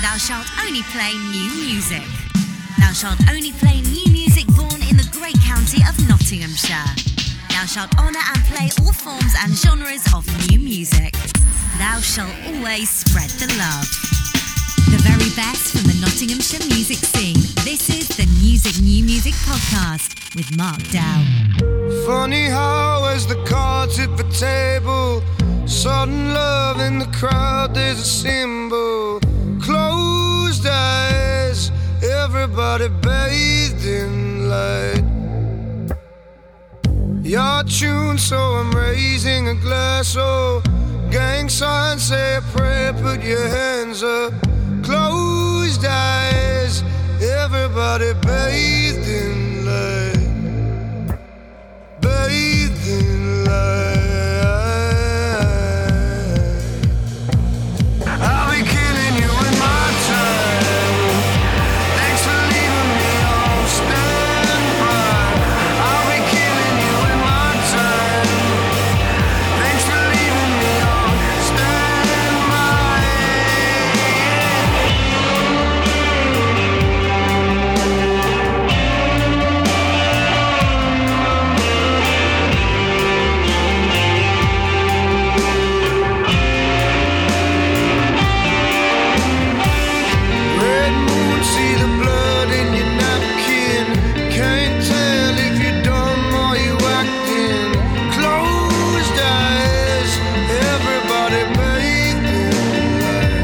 Thou shalt only play new music. Thou shalt only play new music born in the great county of Nottinghamshire. Thou shalt honour and play all forms and genres of new music. Thou shalt always spread the love. The very best from the Nottinghamshire music scene. This is the New Music Podcast with Mark Dow. Funny how as the cards hit the table, sudden love in the crowd, there's a symbol. Closed eyes, everybody bathed in light. Your tune, so I'm raising a glass. Oh, gang signs say a prayer, put your hands up. Closed eyes, everybody bathed in light. Bathed in light. I'll be killing you in my time. Thanks for leaving me on standby. I'll be killing you in my time. Thanks for leaving me on standby. Red moon, see the blood in your napkin. Can't tell if you're dumb or you acting. Closed eyes, everybody bathed in light.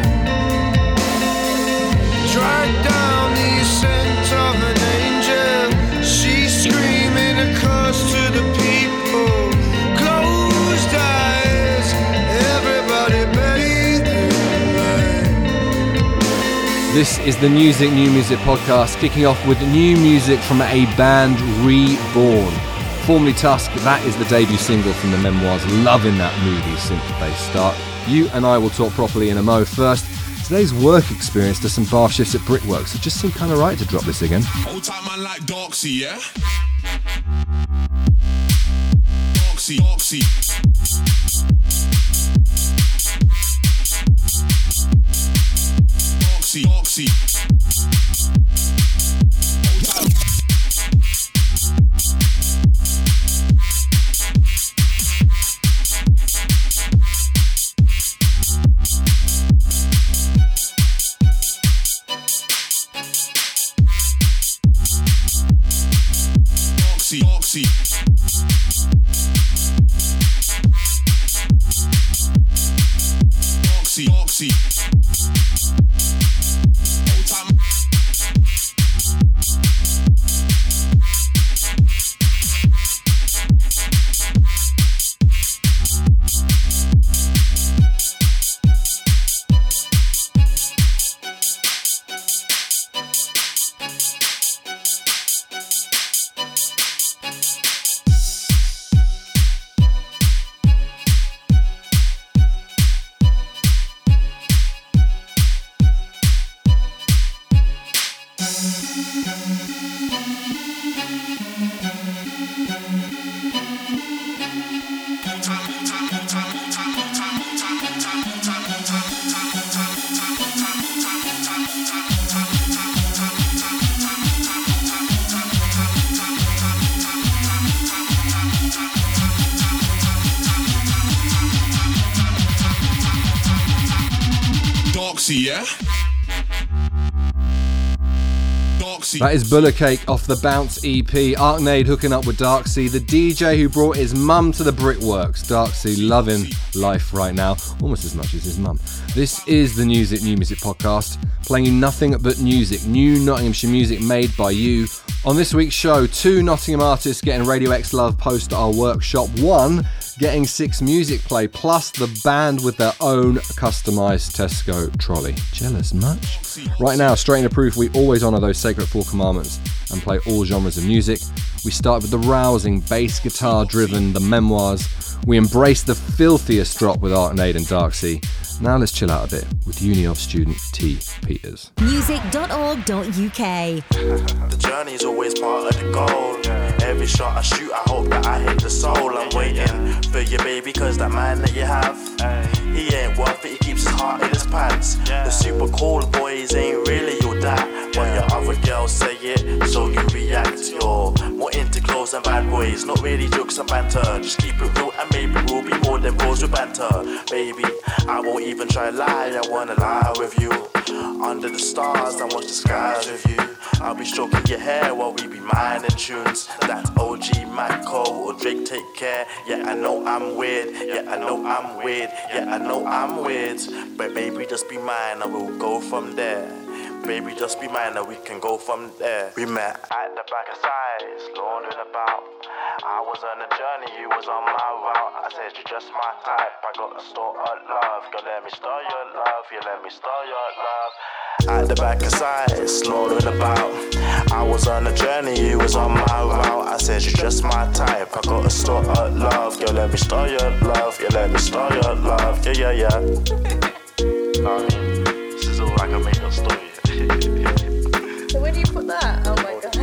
Drag down the scent of an angel. She's screaming a curse to the people. Closed eyes, everybody bathed in light. This is the New Music Podcast, kicking off with new music from a band reborn. Formerly Tusk, that is the debut single from the Memoirs. Loving that moody synth-based start. You and I will talk properly in a mo. First, today's work experience does some bar shifts at Brickworks. It just seemed kind of right to drop this again. Old time man like Darksea, yeah? Darksea, Darksea. Darksea, Darksea. Darksea, Darksea. Darksea, Darksea. Old time. Darksea, yeah? Darksea. That is Bullet Cake off the Bounce EP. Arknade hooking up with Darksea, the DJ who brought his mum to the Brickworks. Darksea loving life right now, almost as much as his mum. This is the New Music Podcast, playing you nothing but music, new Nottinghamshire music made by you. On this week's show, 2 Nottingham artists getting Radio X Love post our workshop, 1 getting 6 music play, plus the band with their own customised Tesco trolley. Jealous much? Right now, straight into proof, we always honour those sacred 4 commandments and play all genres of music. We start with the rousing, bass guitar driven The Memoirs. We embrace the filthiest drop with Arknade and Darksea. Now let's chill out a bit with Uni Off student T. Peters. Music.org.uk. The journey is always part of the goal. Every shot I shoot, I hope that I hit the soul. I'm waiting for you, baby, cause that man that you have, he ain't worth it, he keeps his heart in his pants. The super cool boy ways ain't really all that. When your other girls say it, so you react. You're more into clothes and bad boys, not really jokes and banter. Just keep it real and maybe we'll be more than bros with banter. Baby, I won't even try to lie, I wanna lie with you. Under the stars, I watch the skies with you. I'll be stroking your hair while we be minding tunes. That's OG, Mac Cole, or Drake, take care. Yeah, I know I'm weird. Yeah, I know I'm weird. Yeah, I know I'm weird. But baby, just be mine and we'll go from there. Baby, just be mine and we can go from there. We met at the back of size, laundering about. I was on a journey, you was on my route. I said you're just my type. I got a store of love. Girl, let me store your love. Yeah, let me store your love. At the back of size, laundering about. I was on a journey, you was on my route. I said you're just my type. I got a store of love. Girl, let me store your love. Yeah, let me store your love. Yeah, yeah, yeah. I mean, this is all like a made-up story. So where do you put that? Oh my god.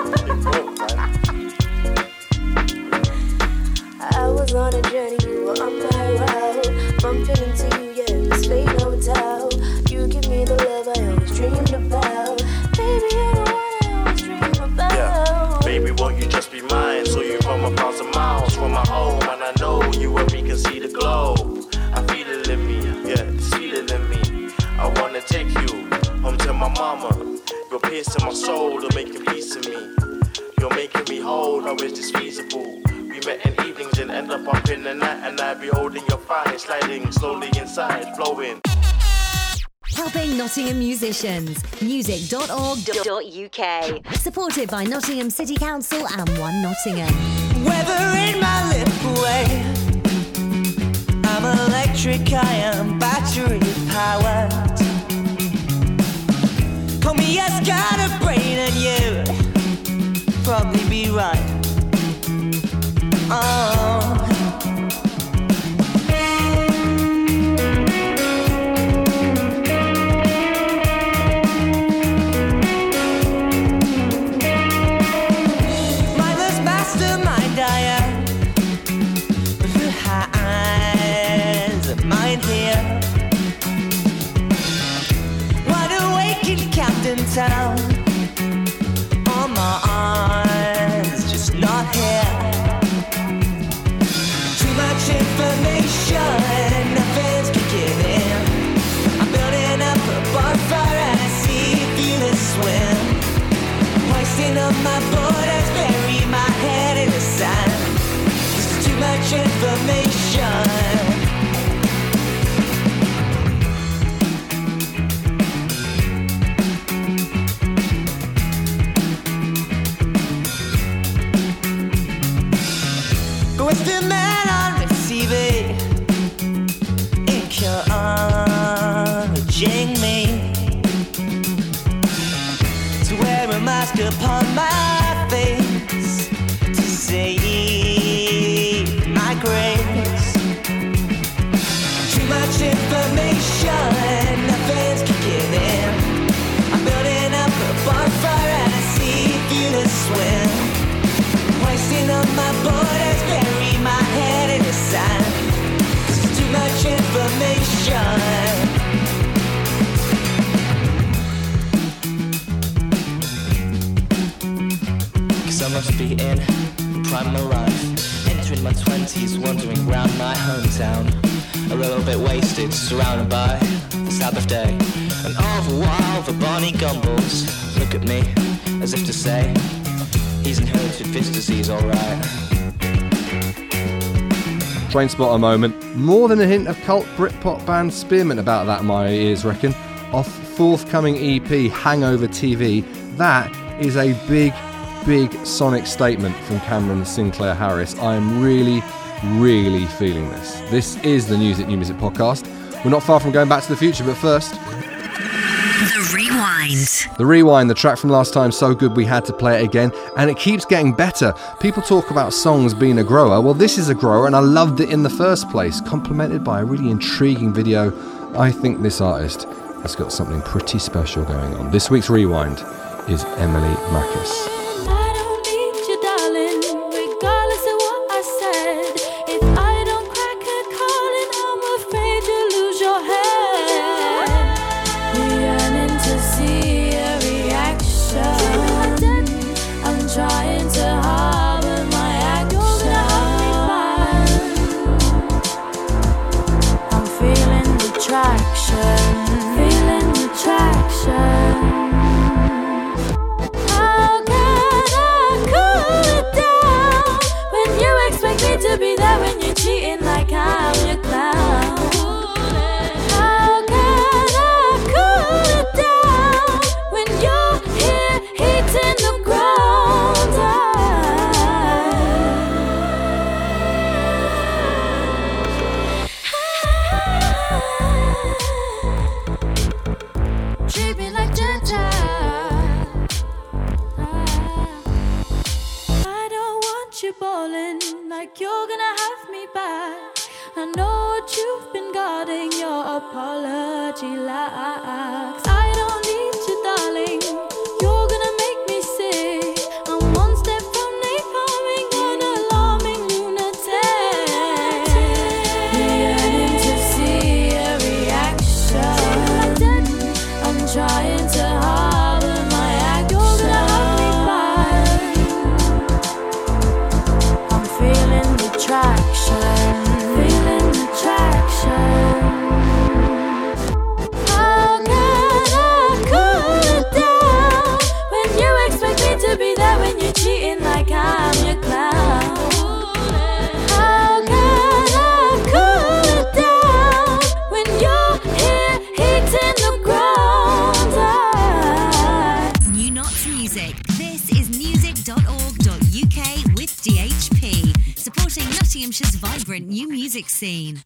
I was on a journey, you were on my route. Bumping into you, yeah, this ain't no doubt. You give me the love I always dreamed about. Baby, you're the one I always dreamed about. Yeah, baby, won't you just be mine? So you from 1,000 miles from my home, and I know you and me can see the glow. I feel it in me, yeah, it's feeling in me. I wanna take you home to my mama. You're piercing my soul, you're making peace in me. You're making me whole, how is this feasible? We met in evenings and end up in the night, and I be holding your fire, sliding slowly inside, flowing. Helping Nottingham musicians. Music.org.uk. Supported by Nottingham City Council and One Nottingham. Whether in my little way, I'm electric, I am battery powered. Call me, yes, got a brain, and you probably be right. Oh. Mindless mastermind I am, but who has a mind here? Wide awake in Camden Town, on my eyes, just not here. Too much information, nothing's kicking in. I'm building up a bonfire and I see feelings swim. Hoisting up my borders, bury my head in the sand. There's too much information. With the man on receiving, encouraging me to wear a mask upon my face to save my grace. Too much information, nothing's kicking in. I'm building up a bonfire and I see feelings swim. Hoisting up my borders, bury my head in the sand. There's too much information. Cause I must be in prime of my life, entering my 20s, wandering round my hometown. A little bit wasted, surrounded by the Sabbath day. And all the while the Barney Gumballs look at me as if to say, he's inherited this disease, alright. Train spotter moment. More than a hint of cult Britpop band Spearmint about that, my ears reckon. Off forthcoming EP, Hangover TV. That is a big, big sonic statement from Cameron Sinclair Harris. I am really, really feeling this. This is the Music New Music podcast. We're not far from going back to the future, but first... The Rewind. The Rewind, the track from last time, so good we had to play it again, and it keeps getting better. People talk about songs being a grower. Well, this is a grower, and I loved it in the first place, complemented by a really intriguing video. I think this artist has got something pretty special going on. This week's Rewind is Emily Mackis. I don't need you, darling, regardless of what I said. If I don't crack a calling, I'm afraid you'll lose your head. The yearning balling like you're gonna have me back. I know what you've been guarding, your apology lacks. I don't need you, darling. You're gonna make me sick. I'm one step from napalming an alarming lunatic. Yearning to see a reaction. I'm trying to harden my action. You're gonna have me back. I'm feeling the traction. How can I cool it down when you expect me to be there when you're cheating like I'm your clown? How can I cool it down when you're here heating the ground? New Knots Music. This is music.org.uk with DHP, supporting Nottinghamshire's vibrant new music scene.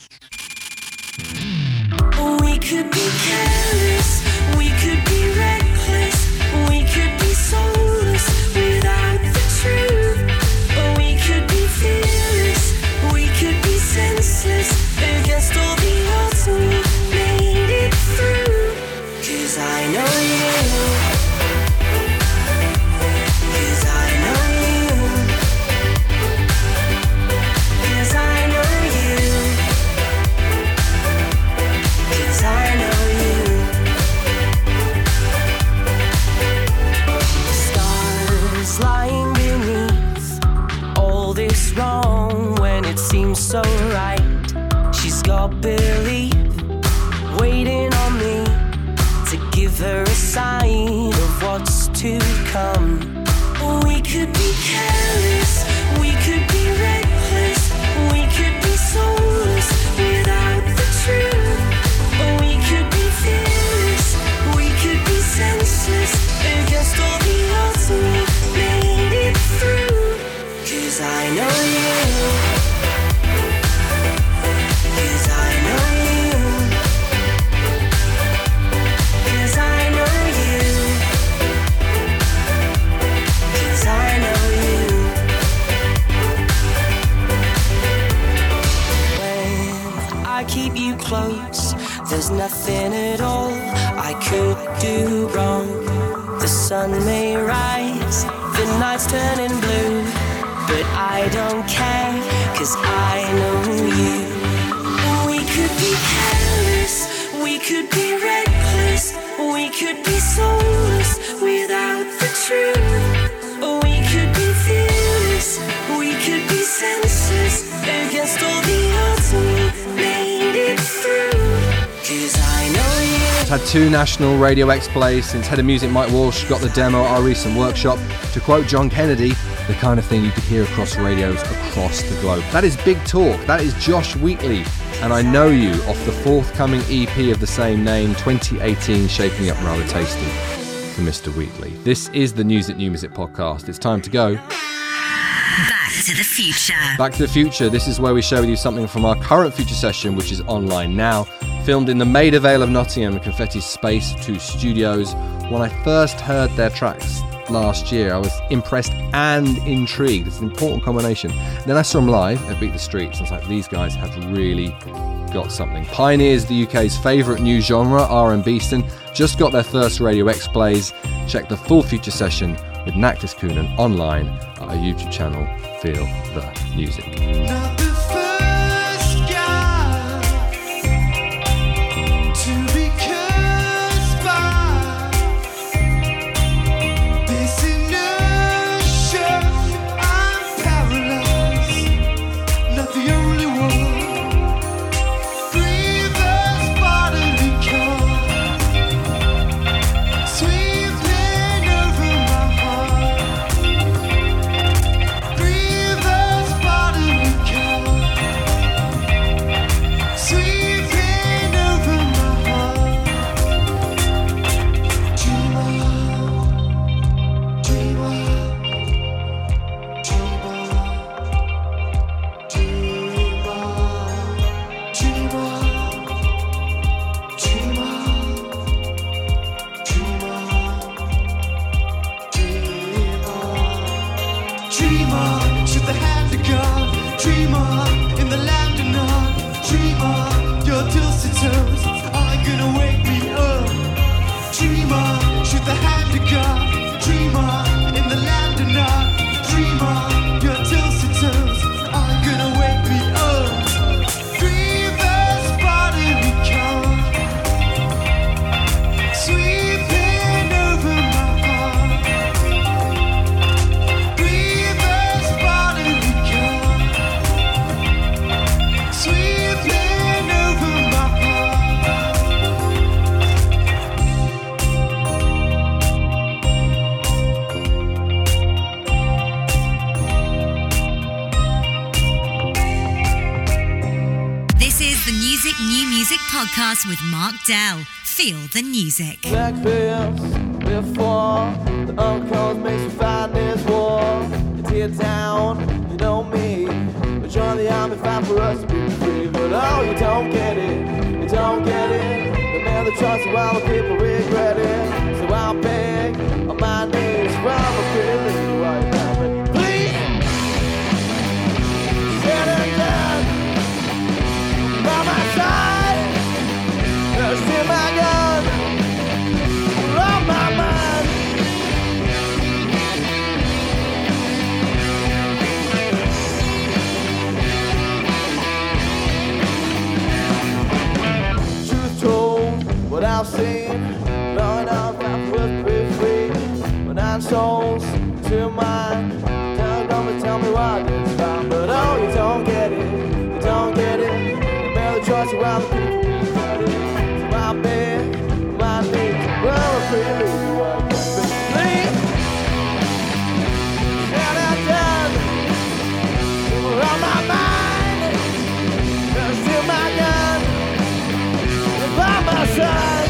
We could be careless, we could be reckless, we could be soulless without the truth. We could be fearless, we could be senseless against all the odds, we made it through. 'Cause I know you. 'Cause I know you. 'Cause I know you. 'Cause I know you. Stars lying beneath all this wrong when it seems so right. She's got belief waiting on me to give her a sign of what's to come. We could be careless, we could be reckless, we could be soulless without the truth. We could be fearless, we could be senseless against all the odds, we made it through. 'Cause I know you. 'Cause I know you. 'Cause I know you. 'Cause I know you. When I keep you close, there's nothing at all I could do wrong. The sun may rise, the night's turning blue, but I don't care, 'cause I know you. We could be careless, we could be reckless, we could be soulless without the truth. We could be fearless, we could be senseless against all the odds, we made it through. 'Cause I know you. Had 2 national Radio X plays since Head of Music Mike Walsh got the demo at our recent workshop. To quote John Kennedy, the kind of thing you could hear across radios across the globe. That is big talk. That is Josh Wheatley, and I Know You off the forthcoming EP of the same name, 2018, shaping up rather tasty for Mr. Wheatley. This is the News at New Music podcast. It's time to go Back to the future. Back to the Future. This is where we share with you something from our current Future session, which is online now. Filmed in the Maida Vale of Nottingham, Confetti's Space 2 Studios. When I first heard their tracks last year, I was impressed and intrigued. It's an important combination. Then I saw them live at Beat the Streets, and I was like, these guys have really got something. Pioneers the UK's favourite new genre, R&B scene, just got their first Radio X plays. Check the full Future session with Naktis Coonan online at our YouTube channel, Feel the Music. Not the first guy to be cursed by this inertia. I'm paralyzed, not the only one. Breathe this bodily calm, sweeping over my heart. Breathe this bodily calm. Dreamer, shoot the hand of God. Dreamer, in the land of none. Dreamer, your tilted toes are gonna wake me up. Dreamers, bodily come, sweeping over my heart. Dreamers, bodily come, sweeping over my heart. This is the New Music Podcast with Mark Dell. Feel the music. Black bills before the uncles makes me fight this war. You tear down, you know me. But join the army, fight for us to be free. But oh, you don't get it, you don't get it. The man that trusts you, all the people regret it. So I'll beg on my knees from a pretty lady right now. But please, get it done by my side. Still my gun, you're on my mind. Truth told, what I've seen, blowing up my foot pretty free. When 9 souls to mine, don't tell me why it's fine. But oh, you don't get it, you don't get it. You barely trust you while the people regret it. My bed, my knees, well, I'm pretty lazy, what I can be. Please, get it done. You're on my mind. You're still my gun. You're by my side.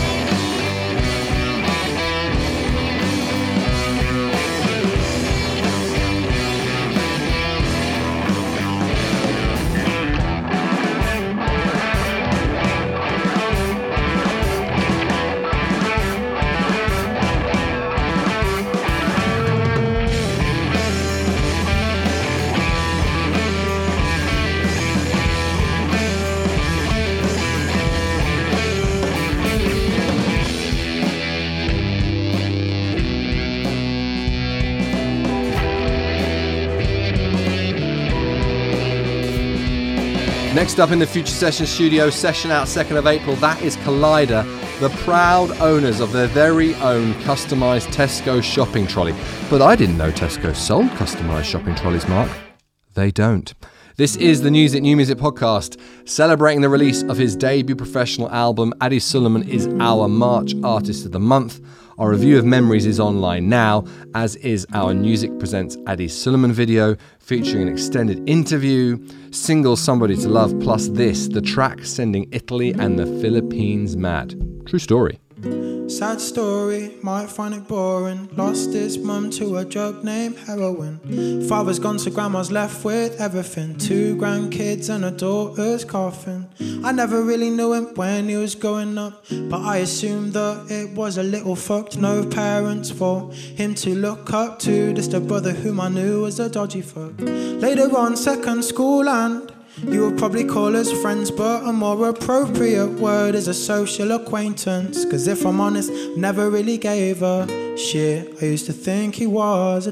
Next up in the Future Session studio, session out 2nd of April, that is Collider, the proud owners of their very own customised Tesco shopping trolley. But I didn't know Tesco sold customised shopping trolleys, Mark. They don't. This is the New Music Podcast, celebrating the release of his debut professional album. Addy Suleiman is our March Artist of the Month. Our review of Memories is online now, as is our Music Presents Addy Suleiman video, featuring an extended interview, single Somebody to Love, plus this, the track sending Italy and the Philippines mad. True story. Sad story, might find it boring. Lost his mum to a drug named heroin. Father's gone, so grandma's left with everything. 2 grandkids and a daughter's coffin. I never really knew him when he was growing up, but I assumed that it was a little fucked. No parents for him to look up to, just a brother whom I knew was a dodgy fuck. Later on, second school, and you would probably call us friends, but a more appropriate word is a social acquaintance. Cause if I'm honest, never really gave a shit. I used to think he was a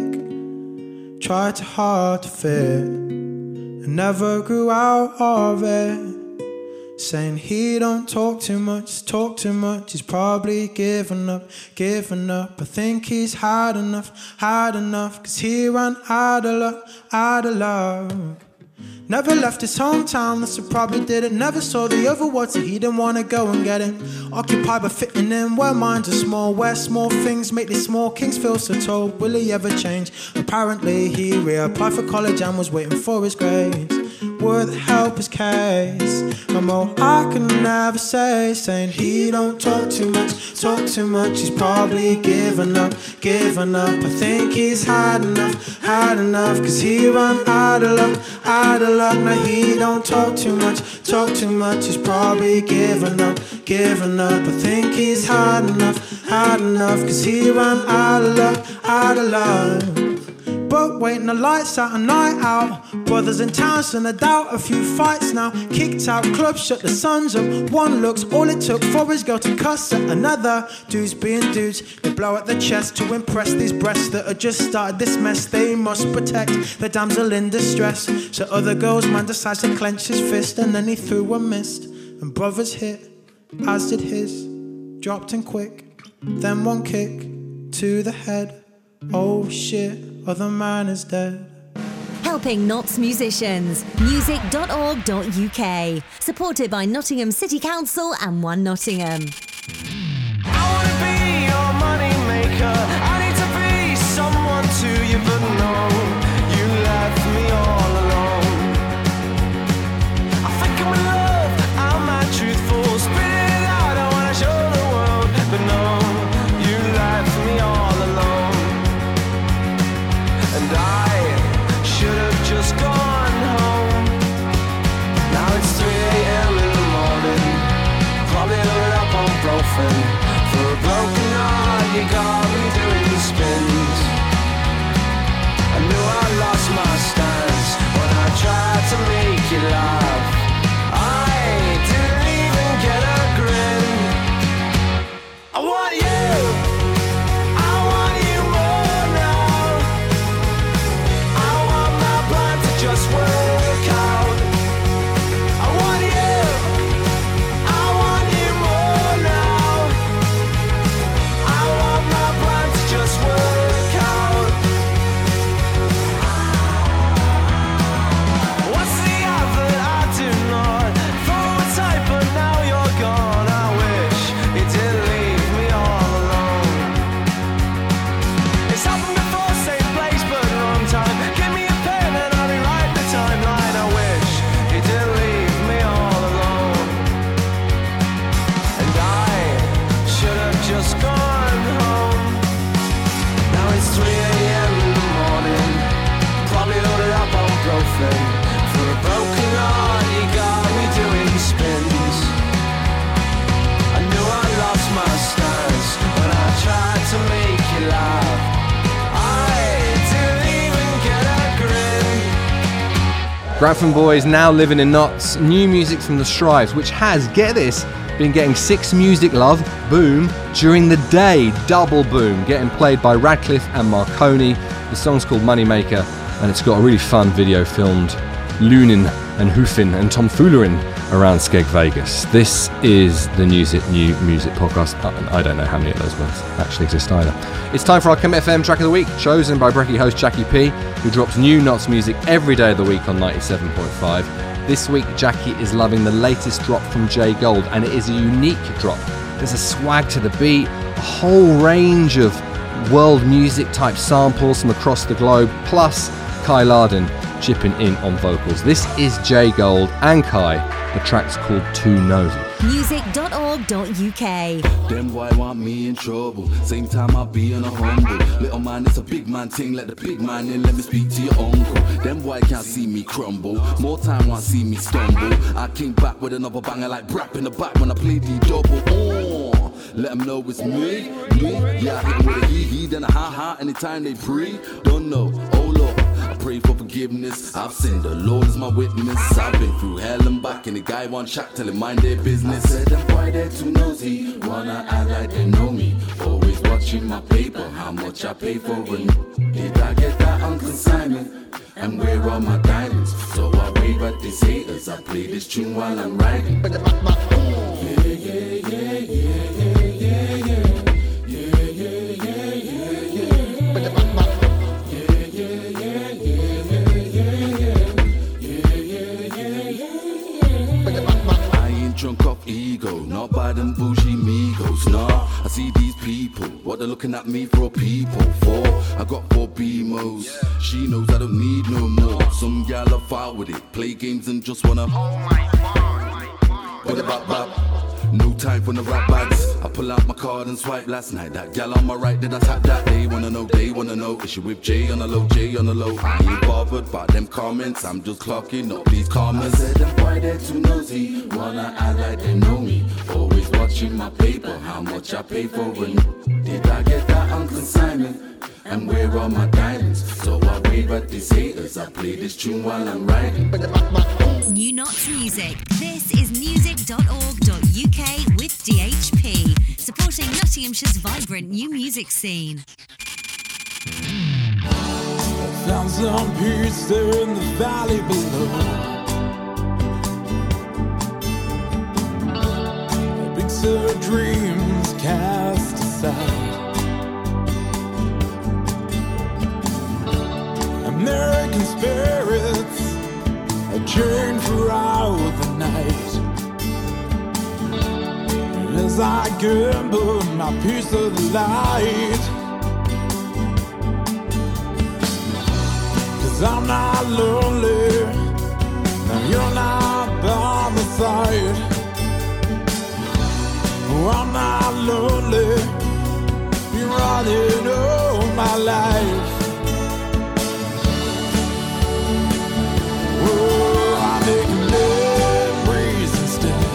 dick, tried too hard to fit, and never grew out of it. Saying he don't talk too much, he's probably given up. I think he's had enough, cause he ran out of luck. Never left his hometown, that's what probably did it. Never saw the other world, so he didn't want to go and get it. Occupied by fitting in, where minds are small, where small things make the small kings feel so tall. Will he ever change? Apparently he reapplied for college and was waiting for his grades. Would help his case, and all I can never say, saying he don't talk too much, he's probably given up. I think he's had enough, cause he ran out of luck. Now he don't talk too much, he's probably given up. I think he's had enough, cause he ran out of luck. But waiting the lights out, a night out. Brothers in town, so no doubt a few fights now. Kicked out, club shut, the sun's up. One looks, all it took for his girl to cuss at another. Dudes being dudes, they blow at the chest to impress these breasts that have just started this mess. They must protect the damsel in distress. So other girls, man decides to clench his fist, and then he threw a mist. And brothers hit, as did his. Dropped in quick, then one kick to the head. Oh shit, other man is dead. Helping Notts musicians. Music.org.uk. Supported by Nottingham City Council and One Nottingham. I wanna be your money maker. I need to be someone to you, but no, you left me all alone. I think I'm in love, I'm not truthful. Spit it out, I wanna show the world, but no, you left me all alone. And I should have just gone home. Now it's 3 a.m. in the morning. Probably loaded up on broken. For a broken heart, you got me doing spins. I knew I lost my stance when I tried to make you laugh. I didn't even get a grin. I want you. I want you more now. I want my plan to just work out. I want you. I want you more now. I want my plan to just work out. What's the other I do not throw a type, but now you're gone. I wish it didn't leave me all alone. It's happened before, same place but wrong time. Give me a pen and I'll rewrite the timeline. I wish it didn't leave me all alone. And I should have just gone home. Now it's 3 a.m. in the morning. Probably loaded up on broken. For a broken heart, you got me doing spins. I knew I lost my stance when I tried to make you laugh. I didn't even get a grin. Grantham Boys now living in Notts. New music from the Shrives, which has, get this, been getting 6 Music Love, boom, during the day, double boom, getting played by Radcliffe and Marconi. The song's called Moneymaker, and it's got a really fun video filmed Loonin' and Hoofin' and tomfoolerin' around Skeg Vegas. This is the New Music podcast. I don't know how many of those words actually exist either. It's time for our Come FM Track of the Week, chosen by Brekkie host Jackie P, who drops new Notts music every day of the week on 97.5. This week, Jackie is loving the latest drop from J Gold, and it is a unique drop. There's a swag to the beat, a whole range of world music type samples from across the globe, plus Kai Larden chipping in on vocals. This is J Gold and Kai. The track's called Too Nosy. Music.org.uk. Them boy want me in trouble. Same time I be on a humble. Little man, it's a big man thing. Let the big man in. Let me speak to your uncle. Them boy can't see me crumble. More time want see me stumble. I came back with another banger like rap in the back when I played the double. Let them know it's me. Yeah, I hit them with a hee then a ha anytime they pre. Don't know. Oh Lord, I pray for forgiveness. I've sinned. The Lord is my witness. I've been through hell and back, and the guy want chat till him mind their business. I said them boy they're too nosy. Wanna act like they know me. Always watching my paper, how much I pay for it. Did I get that on consignment? And where are my diamonds? So I wave at these haters. I play this tune while I'm riding. Drunk off ego, not by them bougie migos. Nah, I see these people, what they're looking at me for people for. I got 4 BMOs, she knows I don't need no more. Some gal are far with it, play games and just wanna. With a bop bop. No time for the rap bags. I pull out my card and swipe last night. That gal on my right, did I tap that? They wanna know. Is she with Jay on the low, Jay on the low? I ain't bothered by them comments, I'm just clocking up these comments. I said them boy they're too nosy. Wanna act like they know me. Always watching my paper, how much I pay for it. Did I get that on consignment? And where are my diamonds? So I afraid, but these haters, I play this tune while I'm riding. New Knots Music. This is music.org.uk with DHP, supporting Nottinghamshire's vibrant new music scene. Found some peace there in the valley below. Big Sur dreams cast aside. American spirits are chained throughout the night. As I gamble my piece of the light. I'm not lonely, and you're not by my side. Oh, I'm not lonely, you're running all my life. Oh, I'm making memories instead.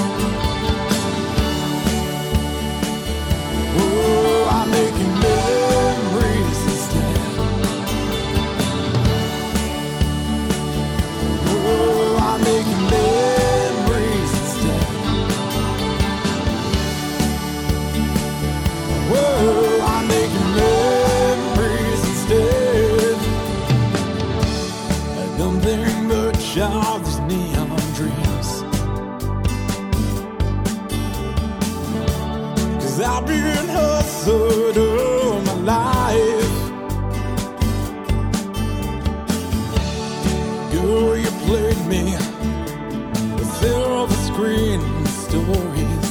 Oh, I'm making memories instead. Oh, I'm making memories instead. Whoa, I'm making memories instead. I don't think much of these neon dreams, 'cause I've been hustled all my life. Girl, you played me with silver screen stories.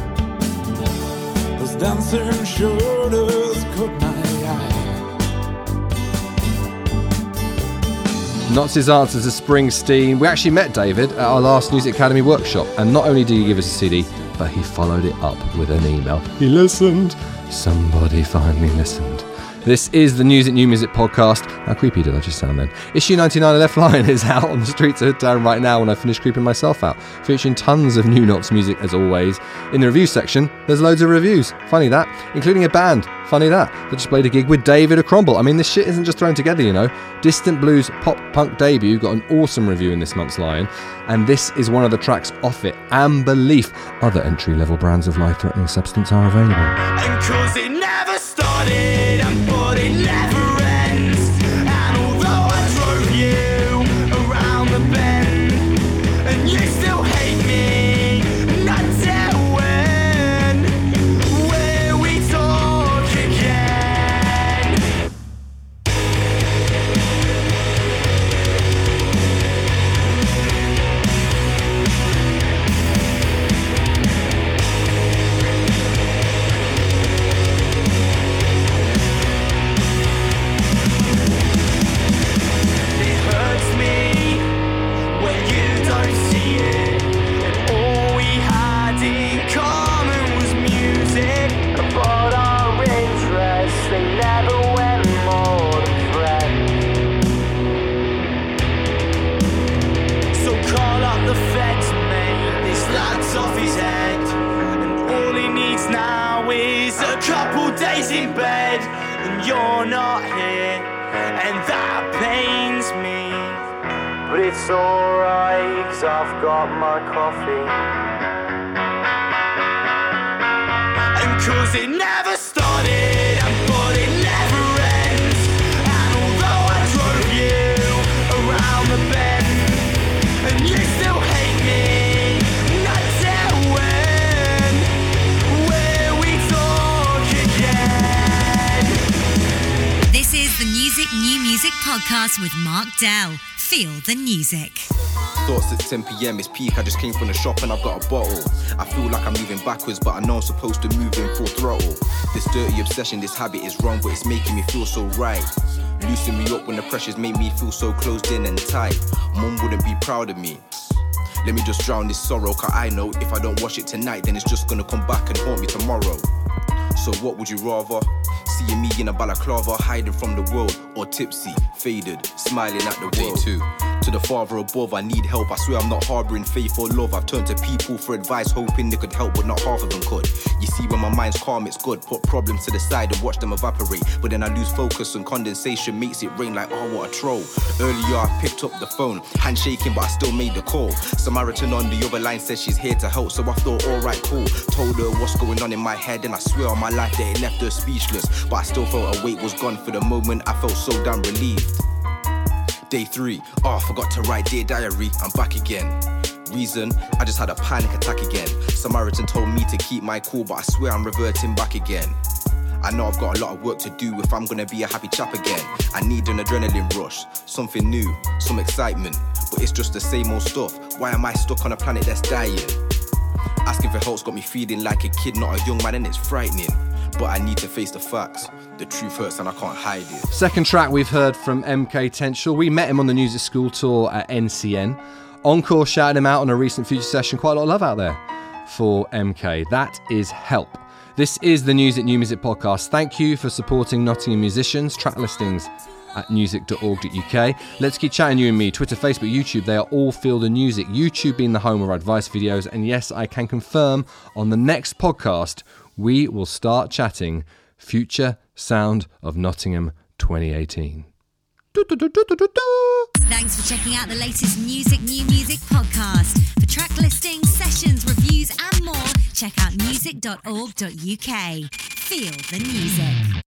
Those dancing shoulders caught my eye. Knots' answer to Springsteen. We actually met David at our last Music Academy workshop, and not only did he give us a CD, but he followed it up with an email. He listened. Somebody finally listened. This is the Music New Music podcast. How creepy did I just sound then? Issue 99 of Left Line is out on the streets of Hoodtown right now when I finish creeping myself out, featuring tons of New Knots music as always. In the review section, there's loads of reviews. Funny that. Including a band. Funny that. That just played a gig with David O'Cromble. I mean, this shit isn't just thrown together, you know. Distant Blues pop punk debut got an awesome review in this month's Lion, and this is one of the tracks off it, And Belief. Other entry-level brands of life-threatening substance are available. And 'cause it never started, but it never ends. And although I drove you around the bend, and you still hate me, not till when will we talk again? Days in bed and you're not here, and that pains me. But it's alright, 'cause I've got my coffee. And 'cause it never started, but it never ends. And although I drove you around the bend, and you still hate me, not till when will we talk again? This is the Music New Music podcast with Mark Dell. Feel the music. Thoughts at 10 p.m, it's peak, I just came from the shop and I've got a bottle. I feel like I'm moving backwards, but I know I'm supposed to move in full throttle. This dirty obsession, this habit is wrong, but it's making me feel so right. Loosen me up when the pressures make me feel so closed in and tight. Mum wouldn't be proud of me. Let me just drown this sorrow, 'cause I know if I don't wash it tonight, then it's just gonna come back and haunt me tomorrow. So what would you rather? seeing me in a balaclava, hiding from the world, or tipsy, faded, smiling at the world. Day 2. To the Father above, I need help. I swear I'm not harbouring faith or love. I've turned to people for advice, hoping they could help, but not half of them could. You see, when my mind's calm, it's good. Put problems to the side and watch them evaporate. But then I lose focus and condensation makes it rain like, oh, what a troll. Earlier I picked up the phone, handshaking, but I still made the call. Samaritan on the other line says she's here to help, so I thought, alright, cool. Told her what's going on in my head, and I swear on my life that it left her speechless. But I still felt her weight was gone. For the moment, I felt so damn relieved. Day 3, I forgot to write dear diary, I'm back again. Reason, I just had a panic attack again. Samaritan told me to keep my cool, but I swear I'm reverting back again. I know I've got a lot of work to do if I'm gonna be a happy chap again. I need an adrenaline rush, something new, some excitement, but it's just the same old stuff. Why am I stuck on a planet that's dying? Asking for help's got me feeling like a kid, not a young man, and it's frightening. But I need to face the facts. The truth hurts and I can't hide it. Second track we've heard from MK Tension. We met him on the Music School tour at NCN. Encore shouted him out on a recent Future session. Quite a lot of love out there for MK. That is Help. This is the Music New Music podcast. Thank you for supporting Nottingham musicians. Track listings at music.org.uk. Let's keep chatting, you and me. Twitter, Facebook, YouTube, they are all Feel the Music. YouTube being the home of our advice videos. And yes, I can confirm on the next podcast, we will start chatting Future Sound of Nottingham 2018. Thanks for checking out the latest Music New Music podcast. For track listings, sessions, reviews and more, check out music.org.uk. Feel the music.